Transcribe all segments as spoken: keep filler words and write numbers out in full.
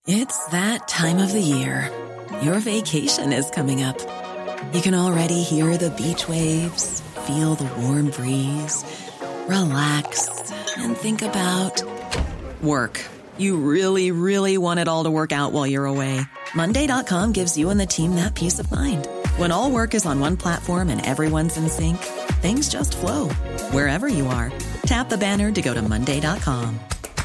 It's that time of the year. Your vacation is coming up. You can already hear the beach waves, feel the warm breeze, relax, and think about work. You really, really want it all to work out while you're away. Monday dot com gives you and the team that peace of mind. When all work is on one platform and everyone's in sync, things just flow. Wherever you are, tap the banner to go to Monday dot com.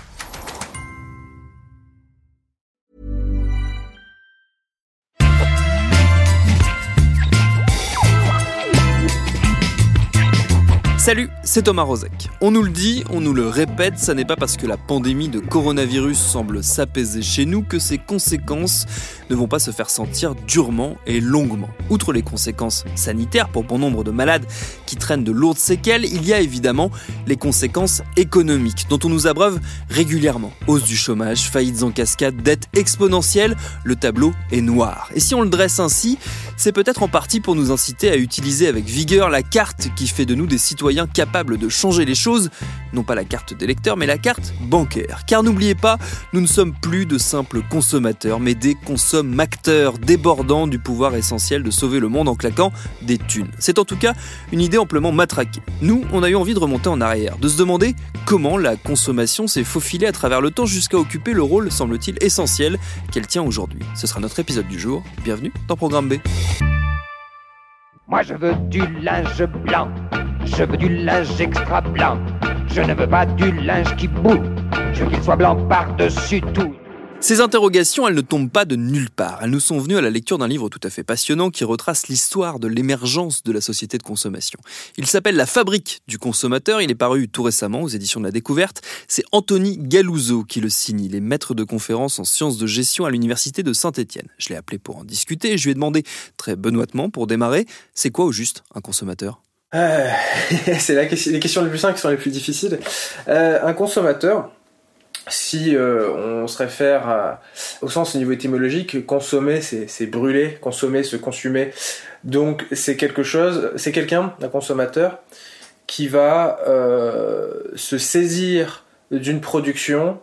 Salut, c'est Thomas Rozek. On nous le dit, on nous le répète, ça n'est pas parce que la pandémie de coronavirus semble s'apaiser chez nous que ses conséquences ne vont pas se faire sentir durement et longuement. Outre les conséquences sanitaires pour bon nombre de malades qui traînent de lourdes séquelles, il y a évidemment les conséquences économiques dont on nous abreuve régulièrement. Hausse du chômage, faillites en cascade, dettes exponentielles, le tableau est noir. Et si on le dresse ainsi, c'est peut-être en partie pour nous inciter à utiliser avec vigueur la carte qui fait de nous des citoyens capables de changer les choses, non pas la carte d'électeur, mais la carte bancaire. Car n'oubliez pas, nous ne sommes plus de simples consommateurs, mais des consommateurs débordant du pouvoir essentiel de sauver le monde en claquant des thunes. C'est en tout cas une idée amplement matraquée. Nous, on a eu envie de remonter en arrière, de se demander comment la consommation s'est faufilée à travers le temps jusqu'à occuper le rôle, semble-t-il, essentiel qu'elle tient aujourd'hui. Ce sera notre épisode du jour. Bienvenue dans Programme B. Moi je veux du linge blanc, je veux du linge extra blanc, je ne veux pas du linge qui boue, je veux qu'il soit blanc par-dessus tout. Ces interrogations, elles ne tombent pas de nulle part. Elles nous sont venues à la lecture d'un livre tout à fait passionnant qui retrace l'histoire de l'émergence de la société de consommation. Il s'appelle La fabrique du consommateur. Il est paru tout récemment aux éditions de la Découverte. C'est Anthony Galuzzo qui le signe. Il est maître de conférences en sciences de gestion à l'université de Saint-Étienne. Je l'ai appelé pour en discuter et je lui ai demandé très benoîtement pour démarrer, c'est quoi au juste un consommateur ? euh, C'est la question, les questions les plus simples qui sont les plus difficiles. Euh, un consommateur... Si euh, on se réfère à, au sens au niveau étymologique, consommer c'est, c'est brûler, consommer se consumer. Donc c'est quelque chose, c'est quelqu'un, un consommateur, qui va euh, se saisir d'une production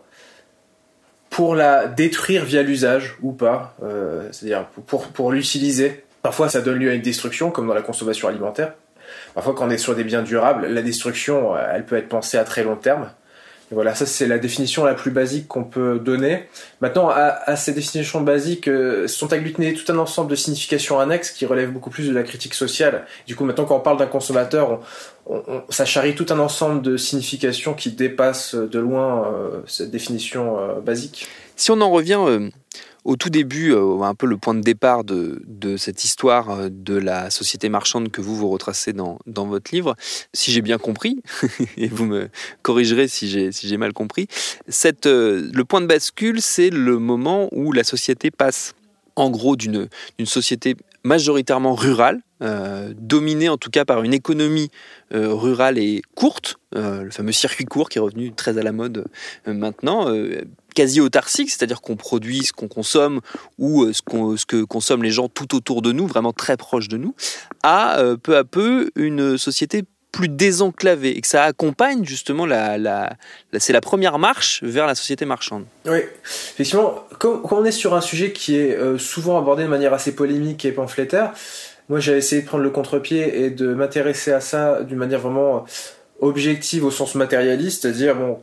pour la détruire via l'usage ou pas, euh, c'est-à-dire pour, pour l'utiliser. Parfois ça donne lieu à une destruction, comme dans la consommation alimentaire. Parfois quand on est sur des biens durables, la destruction elle peut être pensée à très long terme. Et voilà, ça c'est la définition la plus basique qu'on peut donner. Maintenant, à, à ces définitions basiques euh, sont agglutinées tout un ensemble de significations annexes qui relèvent beaucoup plus de la critique sociale. Du coup, maintenant, quand on parle d'un consommateur, on, on, on, ça charrie tout un ensemble de significations qui dépassent de loin euh, cette définition euh, basique. Si on en revient euh, au tout début, euh, un peu le point de départ de, de cette histoire euh, de la société marchande que vous vous retracez dans, dans votre livre, si j'ai bien compris, et vous me corrigerez si j'ai, si j'ai mal compris, cette, euh, le point de bascule, c'est le moment où la société passe en gros d'une, d'une société majoritairement rurale, euh, dominée en tout cas par une économie euh, rurale et courte, euh, le fameux circuit court qui est revenu très à la mode euh, maintenant, euh, quasi autarcique, c'est-à-dire qu'on produit ce qu'on consomme ou euh, ce, qu'on, ce que consomment les gens tout autour de nous, vraiment très proche de nous, à euh, peu à peu une société plus désenclavée et que ça accompagne justement la, la, la c'est la première marche vers la société marchande. Oui, effectivement, comme, comme on est sur un sujet qui est euh, souvent abordé de manière assez polémique et pamphlétaire, moi j'ai essayé de prendre le contre-pied et de m'intéresser à ça d'une manière vraiment objective au sens matérialiste, c'est-à-dire bon,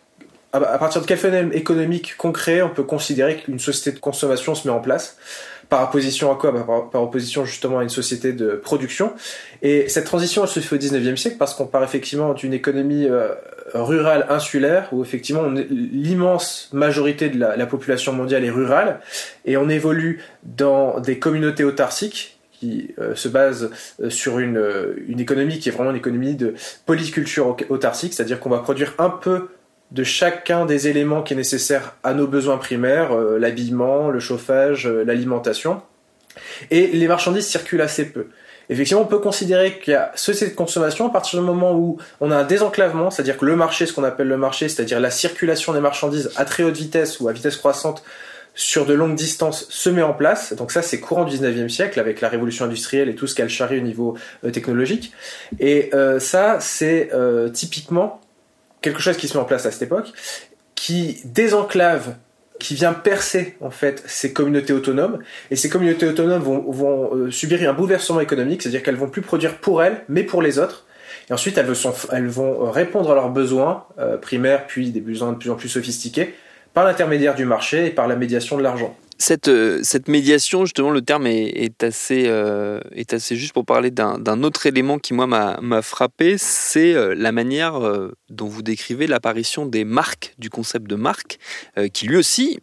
à partir de quel phénomène économique concret on peut considérer qu'une société de consommation se met en place, par opposition à quoi ? Bah, par, par opposition justement à une société de production. Et cette transition elle se fait au dix-neuvième siècle parce qu'on part effectivement d'une économie euh, rurale insulaire où effectivement on est, l'immense majorité de la, la population mondiale est rurale et on évolue dans des communautés autarciques qui euh, se basent euh, sur une, euh, une économie qui est vraiment une économie de polyculture autarcique, c'est-à-dire qu'on va produire un peu de chacun des éléments qui est nécessaire à nos besoins primaires, euh, l'habillement, le chauffage, euh, l'alimentation. Et les marchandises circulent assez peu. Effectivement, on peut considérer qu'il y a société de consommation à partir du moment où on a un désenclavement, c'est-à-dire que le marché, ce qu'on appelle le marché, c'est-à-dire la circulation des marchandises à très haute vitesse ou à vitesse croissante sur de longues distances se met en place. Donc ça, c'est courant du dix-neuvième siècle avec la révolution industrielle et tout ce qu'elle charrie au niveau euh, technologique. Et euh, ça, c'est euh, typiquement quelque chose qui se met en place à cette époque, qui désenclave qui vient percer en fait ces communautés autonomes, et ces communautés autonomes vont, vont euh, subir un bouleversement économique, c'est-à-dire qu'elles vont plus produire pour elles, mais pour les autres, et ensuite elles, sont, elles vont répondre à leurs besoins euh, primaires, puis des besoins de plus en plus sophistiqués, par l'intermédiaire du marché et par la médiation de l'argent. Cette, euh, cette médiation, justement, le terme est, est, assez, euh, est assez juste pour parler d'un, d'un autre élément qui, moi, m'a, m'a frappé, c'est euh, la manière euh, dont vous décrivez l'apparition des marques, du concept de marque, euh, qui lui aussi,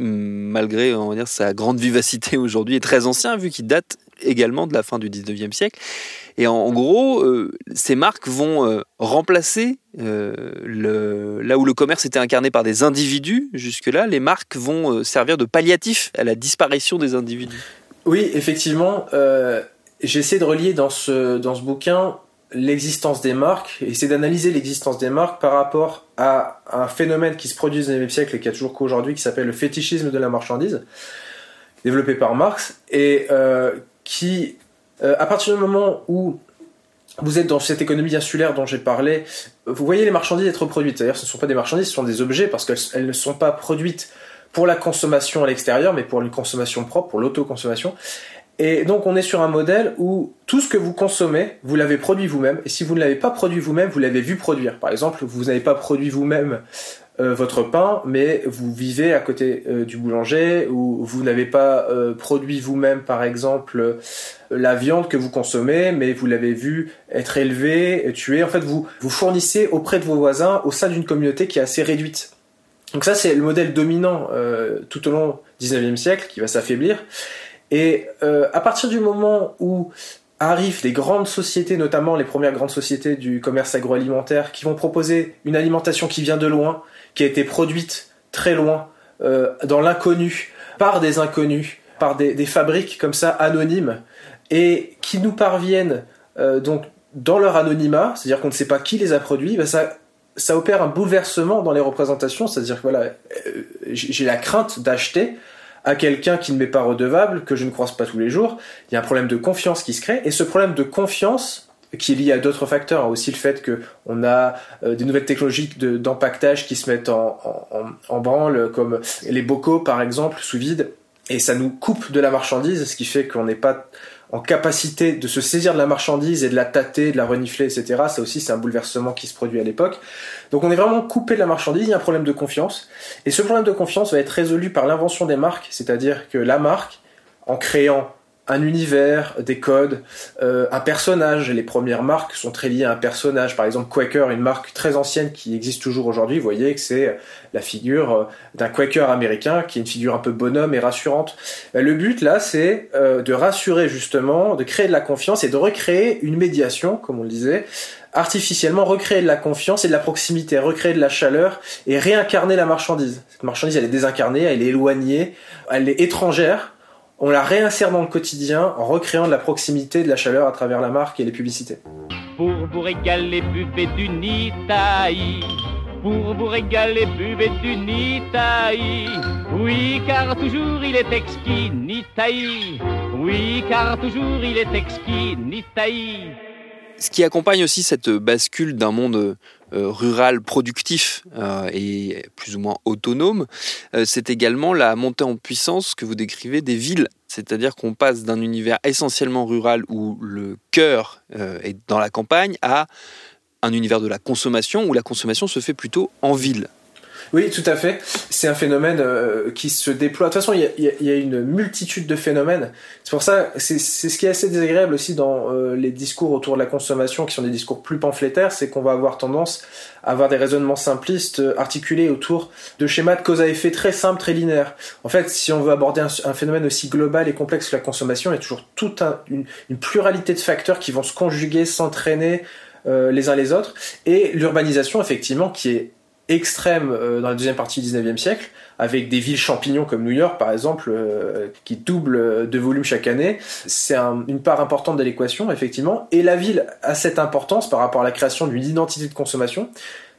malgré on va dire, sa grande vivacité aujourd'hui, est très ancien, vu qu'il date également de la fin du dix-neuvième siècle. Et en, en gros, euh, ces marques vont euh, remplacer euh, le, là où le commerce était incarné par des individus, jusque-là, les marques vont euh, servir de palliatif à la disparition des individus. Oui, effectivement, euh, j'ai essayé de relier dans ce, dans ce bouquin l'existence des marques, et essayer d'analyser l'existence des marques par rapport à un phénomène qui se produit au dix-neuvième siècle et qui a toujours qu'aujourd'hui, qui s'appelle le fétichisme de la marchandise, développé par Marx, et euh, qui, euh, à partir du moment où vous êtes dans cette économie insulaire dont j'ai parlé, vous voyez les marchandises être produites. C'est-à-dire, ce ne sont pas des marchandises, ce sont des objets, parce qu'elles elles ne sont pas produites pour la consommation à l'extérieur, mais pour une consommation propre, pour l'autoconsommation. Et donc, on est sur un modèle où tout ce que vous consommez, vous l'avez produit vous-même, et si vous ne l'avez pas produit vous-même, vous l'avez vu produire. Par exemple, vous n'avez pas produit vous-même Euh, votre pain, mais vous vivez à côté euh, du boulanger, ou vous n'avez pas euh, produit vous-même, par exemple, euh, la viande que vous consommez, mais vous l'avez vu être élevée, tuée. En fait, vous vous fournissez auprès de vos voisins au sein d'une communauté qui est assez réduite. Donc ça, c'est le modèle dominant euh, tout au long du dix-neuvième siècle, qui va s'affaiblir. Et euh, à partir du moment où arrivent des grandes sociétés, notamment les premières grandes sociétés du commerce agroalimentaire, qui vont proposer une alimentation qui vient de loin, qui a été produite très loin, euh, dans l'inconnu, par des inconnus, par des, des fabriques comme ça anonymes, et qui nous parviennent euh, donc dans leur anonymat, c'est-à-dire qu'on ne sait pas qui les a produits, ben ça, ça opère un bouleversement dans les représentations, c'est-à-dire que voilà, euh, j'ai la crainte d'acheter à quelqu'un qui ne m'est pas redevable, que je ne croise pas tous les jours. Il y a un problème de confiance qui se crée, et ce problème de confiance, qui est lié à d'autres facteurs, aussi le fait qu'on a euh, des nouvelles technologies de, d'empaquetage qui se mettent en, en, en branle, comme les bocaux par exemple, sous vide, et ça nous coupe de la marchandise, ce qui fait qu'on n'est pas en capacité de se saisir de la marchandise et de la tâter, de la renifler, et cetera. Ça aussi, c'est un bouleversement qui se produit à l'époque. Donc on est vraiment coupé de la marchandise, il y a un problème de confiance, et ce problème de confiance va être résolu par l'invention des marques, c'est-à-dire que la marque, en créant un univers, des codes, euh, un personnage. Les premières marques sont très liées à un personnage. Par exemple, Quaker, une marque très ancienne qui existe toujours aujourd'hui. Vous voyez que c'est la figure d'un Quaker américain qui est une figure un peu bonhomme et rassurante. Le but, là, c'est euh, de rassurer justement, de créer de la confiance et de recréer une médiation, comme on le disait, artificiellement recréer de la confiance et de la proximité, recréer de la chaleur et réincarner la marchandise. Cette marchandise, elle est désincarnée, elle est éloignée, elle est étrangère. On la réinsère dans le quotidien en recréant de la proximité, de la chaleur à travers la marque et les publicités. Pour vous régaler, buvez du Nitaï. Pour vous régaler, buvez du Nitaï. Oui, car toujours il est exquis, Nitaï. Oui, car toujours il est exquis, Nitaï. Ce qui accompagne aussi cette bascule d'un monde euh, rural productif euh, et plus ou moins autonome, euh, c'est également la montée en puissance que vous décrivez des villes. C'est-à-dire qu'on passe d'un univers essentiellement rural où le cœur euh, est dans la campagne à un univers de la consommation où la consommation se fait plutôt en ville. Oui, tout à fait. C'est un phénomène euh, qui se déploie. De toute façon, il y a, il y a, il y a une multitude de phénomènes. C'est pour ça, c'est, c'est ce qui est assez désagréable aussi dans euh, les discours autour de la consommation, qui sont des discours plus pamphlétaires, c'est qu'on va avoir tendance à avoir des raisonnements simplistes euh, articulés autour de schémas de cause à effet très simples, très linéaires. En fait, si on veut aborder un, un phénomène aussi global et complexe que la consommation, il y a toujours toute un, une, une pluralité de facteurs qui vont se conjuguer, s'entraîner euh, les uns les autres. Et l'urbanisation, effectivement, qui est extrême euh, dans la deuxième partie du dix-neuvième siècle, avec des villes champignons comme New York par exemple, euh, qui doublent de volume chaque année. C'est un, une part importante de l'équation, effectivement, et la ville a cette importance par rapport à la création d'une identité de consommation,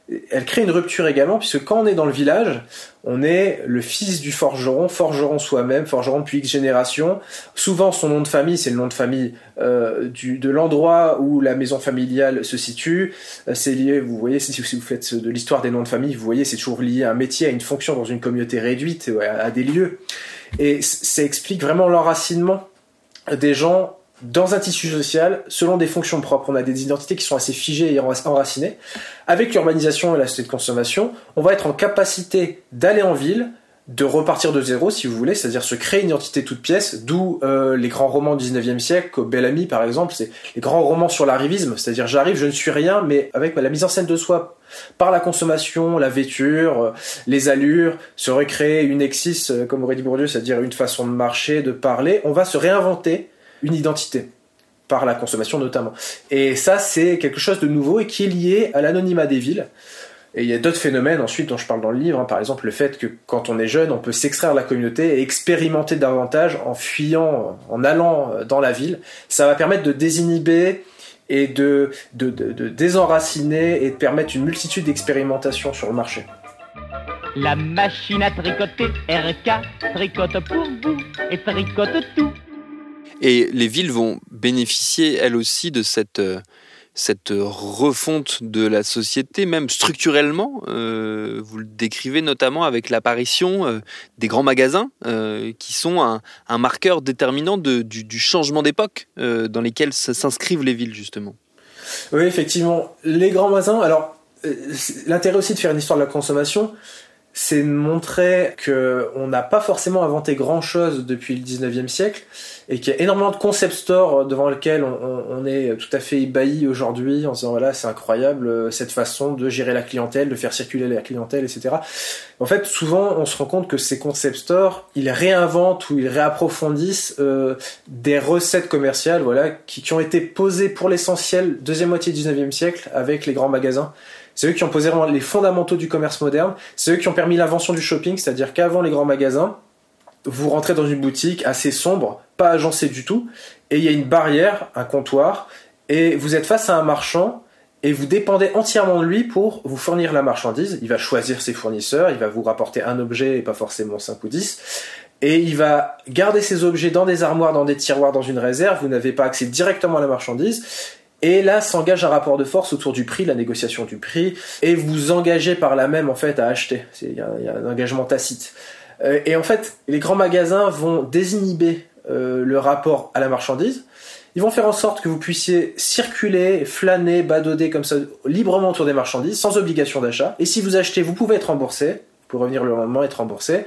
elle crée une rupture également, puisque quand on est dans le village, on est le fils du forgeron, forgeron soi-même, forgeron depuis X générations. Souvent, son nom de famille, c'est le nom de famille euh, du, de l'endroit où la maison familiale se situe. Euh, c'est lié, vous voyez, si, si vous faites de l'histoire des noms de famille, vous voyez, c'est toujours lié à un métier, à une fonction dans une communauté réduite, à, à des lieux. Et ça explique vraiment l'enracinement des gens dans un tissu social, selon des fonctions propres. On a des identités qui sont assez figées et enracinées. Avec l'urbanisation et la société de consommation, on va être en capacité d'aller en ville, de repartir de zéro, si vous voulez, c'est-à-dire se créer une identité toute pièce, d'où euh, les grands romans du dix-neuvième siècle, Bel-Ami par exemple, c'est les grands romans sur l'arrivisme, c'est-à-dire j'arrive, je ne suis rien, mais avec la mise en scène de soi, par la consommation, la vêture, les allures, se recréer une exis, comme aurait dit Bourdieu, c'est-à-dire une façon de marcher, de parler, on va se réinventer une identité, par la consommation notamment. Et ça, c'est quelque chose de nouveau et qui est lié à l'anonymat des villes. Et il y a d'autres phénomènes ensuite dont je parle dans le livre, hein. Par exemple le fait que quand on est jeune, on peut s'extraire de la communauté et expérimenter davantage en fuyant, en allant dans la ville. Ça va permettre de désinhiber et de, de, de, de désenraciner et de permettre une multitude d'expérimentations sur le marché. La machine à tricoter, R K, tricote pour vous et tricote tout. Et les villes vont bénéficier, elles aussi, de cette, cette refonte de la société, même structurellement. Euh, vous le décrivez notamment avec l'apparition euh, des grands magasins, euh, qui sont un, un marqueur déterminant de, du, du changement d'époque euh, dans lesquels s'inscrivent les villes, justement. Oui, effectivement. Les grands magasins, alors, euh, l'intérêt aussi de faire une histoire de la consommation, c'est de montrer qu'on n'a pas forcément inventé grand-chose depuis le dix-neuvième siècle et qu'il y a énormément de concept stores devant lesquels on, on, on est tout à fait ébahi aujourd'hui en se disant voilà, c'est incroyable cette façon de gérer la clientèle, de faire circuler la clientèle, et cetera. En fait, souvent, on se rend compte que ces concept stores, ils réinventent ou ils réapprofondissent euh, des recettes commerciales voilà, qui, qui ont été posées pour l'essentiel deuxième moitié du dix-neuvième siècle avec les grands magasins. C'est eux qui ont posé vraiment les fondamentaux du commerce moderne. C'est eux qui ont permis l'invention du shopping, c'est-à-dire qu'avant les grands magasins, vous rentrez dans une boutique assez sombre, pas agencée du tout, et il y a une barrière, un comptoir, et vous êtes face à un marchand, et vous dépendez entièrement de lui pour vous fournir la marchandise. Il va choisir ses fournisseurs, il va vous rapporter un objet et pas forcément cinq ou dix, et il va garder ces objets dans des armoires, dans des tiroirs, dans une réserve. Vous n'avez pas accès directement à la marchandise. Et là s'engage un rapport de force autour du prix, la négociation du prix, et vous engagez par là même en fait à acheter. Il y, y a un engagement tacite. Euh, et en fait, les grands magasins vont désinhiber euh, le rapport à la marchandise. Ils vont faire en sorte que vous puissiez circuler, flâner, badauder comme ça librement autour des marchandises, sans obligation d'achat. Et si vous achetez, vous pouvez être remboursé. Vous pouvez revenir le lendemain et être remboursé.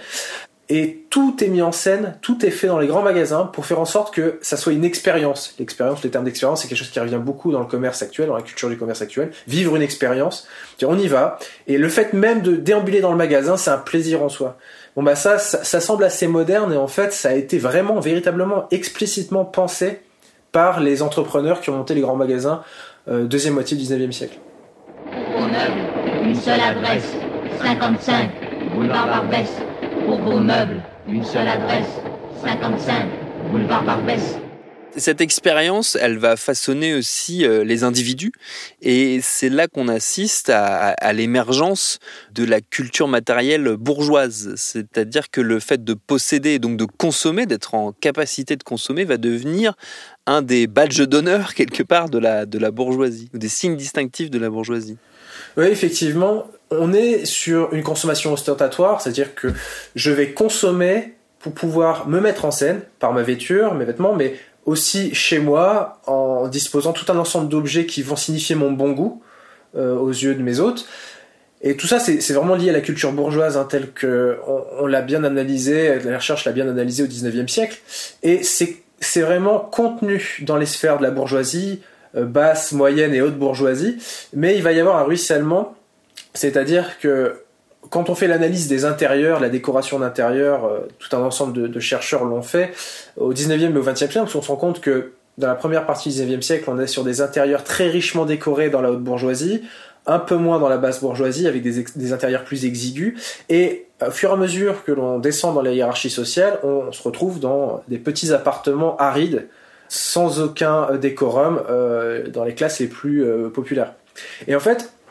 Et tout est mis en scène, tout est fait dans les grands magasins pour faire en sorte que ça soit une expérience. L'expérience, le terme d'expérience, c'est quelque chose qui revient beaucoup dans le commerce actuel, dans la culture du commerce actuel. Vivre une expérience, on y va. Et le fait même de déambuler dans le magasin, c'est un plaisir en soi. Bon bah ça, ça, ça semble assez moderne et en fait, ça a été vraiment, véritablement, explicitement pensé par les entrepreneurs qui ont monté les grands magasins euh, deuxième moitié du dix-neuvième siècle. Pour vos meubles, une seule adresse, cinquante-cinq, boulevard Barbès. Pour vos meubles, une seule adresse, cinquante-cinq, boulevard Barbès. Cette expérience, elle va façonner aussi euh, les individus et c'est là qu'on assiste à, à, à l'émergence de la culture matérielle bourgeoise. C'est-à-dire que le fait de posséder et donc de consommer, d'être en capacité de consommer, va devenir un des badges d'honneur quelque part de la, de la bourgeoisie, ou des signes distinctifs de la bourgeoisie. Oui, effectivement, on est sur une consommation ostentatoire, c'est-à-dire que je vais consommer pour pouvoir me mettre en scène par ma vêture, mes vêtements, mais aussi chez moi en disposant tout un ensemble d'objets qui vont signifier mon bon goût euh, aux yeux de mes hôtes. Et tout ça, c'est, c'est vraiment lié à la culture bourgeoise, hein, telle qu'on on l'a bien analysée, la recherche l'a bien analysée au dix-neuvième siècle. Et c'est, c'est vraiment contenu dans les sphères de la bourgeoisie, euh, basse, moyenne et haute bourgeoisie. Mais il va y avoir un ruissellement, c'est-à-dire que quand on fait l'analyse des intérieurs, la décoration d'intérieur, euh, tout un ensemble de, de chercheurs l'ont fait, au dix-neuvième et au vingtième siècle, on se rend compte que dans la première partie du dix-neuvième siècle, on est sur des intérieurs très richement décorés dans la haute bourgeoisie, un peu moins dans la basse bourgeoisie, avec des, ex- des intérieurs plus exigus, et au fur et à mesure que l'on descend dans la hiérarchie sociale, on se retrouve dans des petits appartements arides, sans aucun décorum, euh, dans les classes les plus euh, populaires. Et en fait,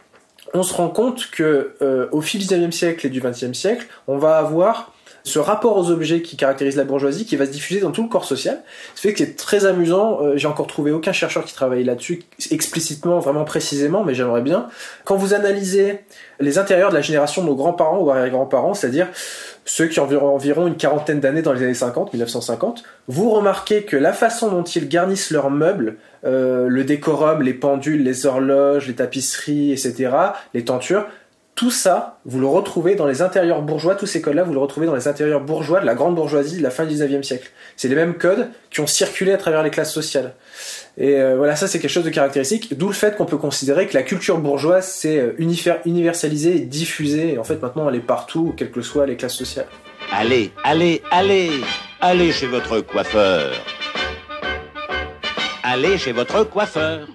on se rend compte que euh, au fil du dix-neuvième siècle et du vingtième siècle, on va avoir ce rapport aux objets qui caractérise la bourgeoisie qui va se diffuser dans tout le corps social. Ce fait que c'est très amusant, euh, j'ai encore trouvé aucun chercheur qui travaille là-dessus explicitement, vraiment précisément, mais j'aimerais bien. Quand vous analysez les intérieurs de la génération de nos grands-parents ou arrière-grands-parents, c'est-à-dire ceux qui ont environ, environ une quarantaine d'années dans les années cinquante, dix-neuf cent cinquante, vous remarquez que la façon dont ils garnissent leurs meubles, euh, le décorum, les pendules, les horloges, les tapisseries, et cetera, les tentures, tout ça, vous le retrouvez dans les intérieurs bourgeois, tous ces codes-là, vous le retrouvez dans les intérieurs bourgeois de la grande bourgeoisie de la fin du dix-neuvième siècle. C'est les mêmes codes qui ont circulé à travers les classes sociales. Et euh, voilà, ça c'est quelque chose de caractéristique, d'où le fait qu'on peut considérer que la culture bourgeoise s'est euh, universalisée et diffusée, et en fait maintenant elle est partout, quelles que soient les classes sociales. Allez, allez, allez, allez chez votre coiffeur. Allez chez votre coiffeur.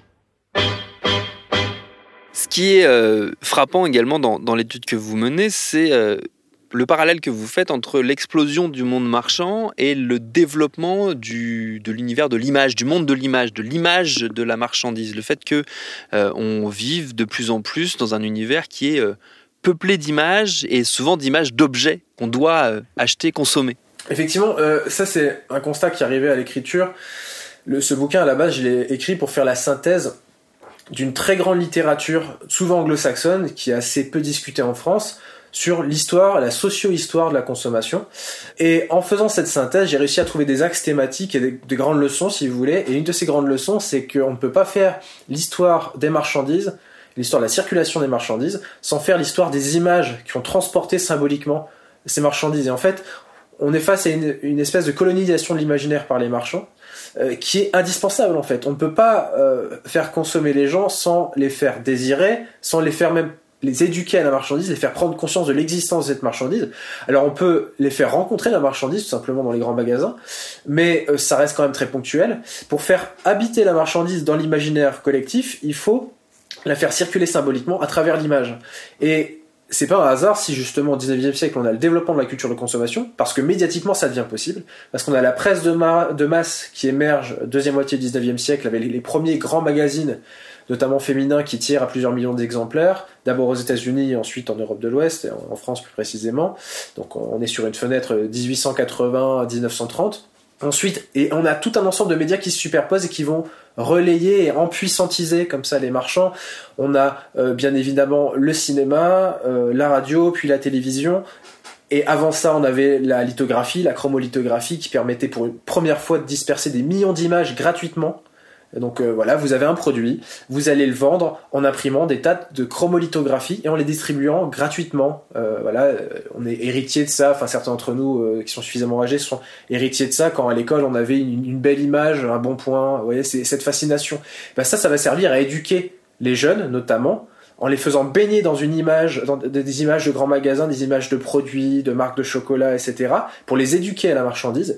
Ce qui est euh, frappant également dans, dans l'étude que vous menez, c'est euh, le parallèle que vous faites entre l'explosion du monde marchand et le développement du, de l'univers de l'image, du monde de l'image, de l'image de la marchandise. Le fait que euh, on vive de plus en plus dans un univers qui est euh, peuplé d'images et souvent d'images d'objets qu'on doit euh, acheter, consommer. Effectivement, euh, ça c'est un constat qui arrivait à l'écriture. Le, ce bouquin à la base, je l'ai écrit pour faire la synthèse d'une très grande littérature, souvent anglo-saxonne, qui est assez peu discutée en France, sur l'histoire, la socio-histoire de la consommation. Et en faisant cette synthèse, j'ai réussi à trouver des axes thématiques et des, des grandes leçons, si vous voulez. Et une de ces grandes leçons, c'est qu'on ne peut pas faire l'histoire des marchandises, l'histoire de la circulation des marchandises, sans faire l'histoire des images qui ont transporté symboliquement ces marchandises. Et en fait, on est face à une, une espèce de colonisation de l'imaginaire par les marchands, Euh, qui est indispensable en fait. On ne peut pas euh, faire consommer les gens sans les faire désirer, sans les faire même les éduquer à la marchandise, les faire prendre conscience de l'existence de cette marchandise. Alors on peut les faire rencontrer la marchandise tout simplement dans les grands magasins, mais euh, ça reste quand même très ponctuel. Pour faire habiter la marchandise dans l'imaginaire collectif, il faut la faire circuler symboliquement à travers l'image. Et c'est pas un hasard si justement au dix-neuvième siècle on a le développement de la culture de consommation, parce que médiatiquement ça devient possible, parce qu'on a la presse de, ma- de masse qui émerge deuxième moitié du dix-neuvième siècle avec les, les premiers grands magazines, notamment féminins, qui tirent à plusieurs millions d'exemplaires, d'abord aux États-Unis et ensuite en Europe de l'Ouest, et en, en France plus précisément. Donc on est sur une fenêtre dix-huit cent quatre-vingts à dix-neuf cent trente. Ensuite, et on a tout un ensemble de médias qui se superposent et qui vont relayer et empuissantiser comme ça les marchands. On a euh, bien évidemment le cinéma, euh, la radio, puis la télévision. Et avant ça, on avait la lithographie, la chromolithographie, qui permettait pour une première fois de disperser des millions d'images gratuitement. Donc euh, voilà, vous avez un produit, vous allez le vendre en imprimant des tas de chromolithographies et en les distribuant gratuitement. Euh, voilà, euh, on est héritier de ça, enfin certains d'entre nous euh, qui sont suffisamment âgés sont héritiers de ça quand à l'école on avait une, une belle image, un bon point, vous voyez, c'est cette fascination. Ben ça, ça va servir à éduquer les jeunes notamment, en les faisant baigner dans une image, dans des images de grands magasins, des images de produits, de marques de chocolat, et cetera, pour les éduquer à la marchandise.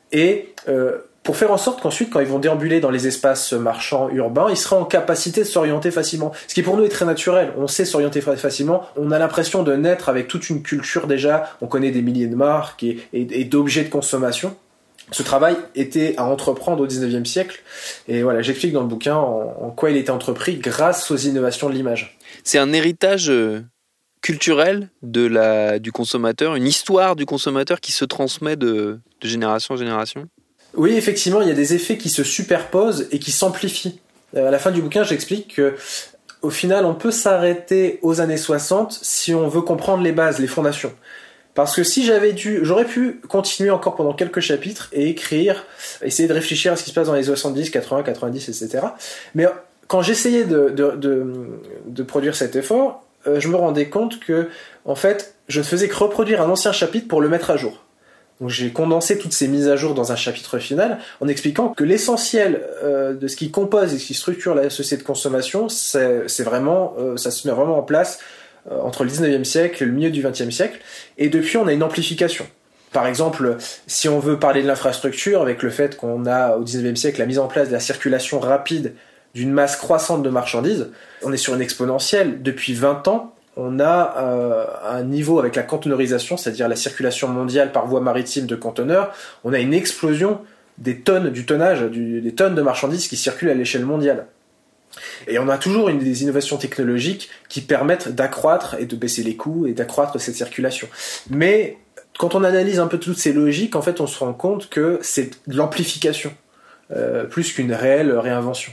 Et euh, pour faire en sorte qu'ensuite, quand ils vont déambuler dans les espaces marchands urbains, ils seront en capacité de s'orienter facilement. Ce qui pour nous est très naturel, on sait s'orienter facilement, on a l'impression de naître avec toute une culture déjà, on connaît des milliers de marques et, et, et d'objets de consommation. Ce travail était à entreprendre au dix-neuvième siècle, et voilà, j'explique dans le bouquin en, en quoi il était entrepris grâce aux innovations de l'image. C'est un héritage euh, culturel de la, du consommateur, une histoire du consommateur qui se transmet de, de génération en génération. Oui, effectivement, il y a des effets qui se superposent et qui s'amplifient. À la fin du bouquin, j'explique que, au final, on peut s'arrêter aux années soixante si on veut comprendre les bases, les fondations. Parce que si j'avais dû, j'aurais pu continuer encore pendant quelques chapitres et écrire, essayer de réfléchir à ce qui se passe dans les soixante-dix, quatre-vingts, quatre-vingt-dix, et cetera. Mais quand j'essayais de, de, de, de produire cet effort, euh, je me rendais compte que, en fait, je ne faisais que reproduire un ancien chapitre pour le mettre à jour. Donc j'ai condensé toutes ces mises à jour dans un chapitre final en expliquant que l'essentiel euh, de ce qui compose et ce qui structure la société de consommation, c'est, c'est vraiment, euh, ça se met vraiment en place euh, entre le dix-neuvième siècle et le milieu du vingtième siècle. Et depuis, on a une amplification. Par exemple, si on veut parler de l'infrastructure, avec le fait qu'on a au dix-neuvième siècle la mise en place de la circulation rapide d'une masse croissante de marchandises, on est sur une exponentielle. Depuis vingt ans, on a euh, un niveau avec la conteneurisation, c'est-à-dire la circulation mondiale par voie maritime de conteneurs, on a une explosion des tonnes, du tonnage, du, des tonnes de marchandises qui circulent à l'échelle mondiale. Et on a toujours une des innovations technologiques qui permettent d'accroître et de baisser les coûts et d'accroître cette circulation. Mais quand on analyse un peu toutes ces logiques, en fait, on se rend compte que c'est de l'amplification, euh, plus qu'une réelle réinvention.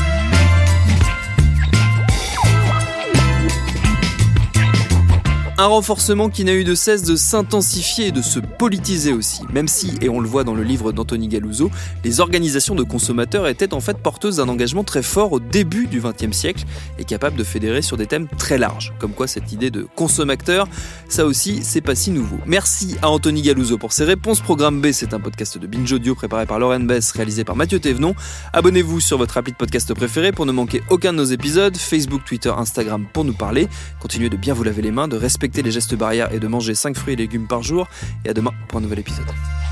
Un renforcement qui n'a eu de cesse de s'intensifier et de se politiser aussi, même si, et on le voit dans le livre d'Anthony Galuzzo, les organisations de consommateurs étaient en fait porteuses d'un engagement très fort au début du vingtième siècle et capables de fédérer sur des thèmes très larges. Comme quoi cette idée de consommateur, ça aussi, c'est pas si nouveau. Merci à Anthony Galuzzo pour ses réponses. Programme B, c'est un podcast de Binge Audio préparé par Lauren Bess, réalisé par Mathieu Thévenon. Abonnez-vous sur votre appli de podcast préféré pour ne manquer aucun de nos épisodes. Facebook, Twitter, Instagram pour nous parler. Continuez de bien vous laver les mains, de respecter les gestes barrières et de manger cinq fruits et légumes par jour. Et à demain pour un nouvel épisode.